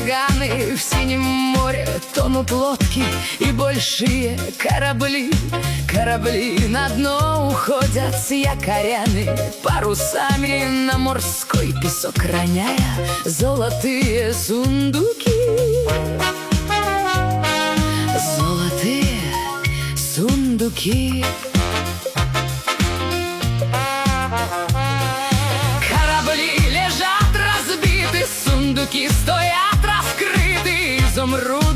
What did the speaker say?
ураганы, в синем море тонут лодки и большие корабли. Корабли на дно уходят с якорями, парусами на морской песок роняя золотые сундуки. Золотые сундуки. Корабли лежат разбиты, сундуки стоят раскрыты, изумруд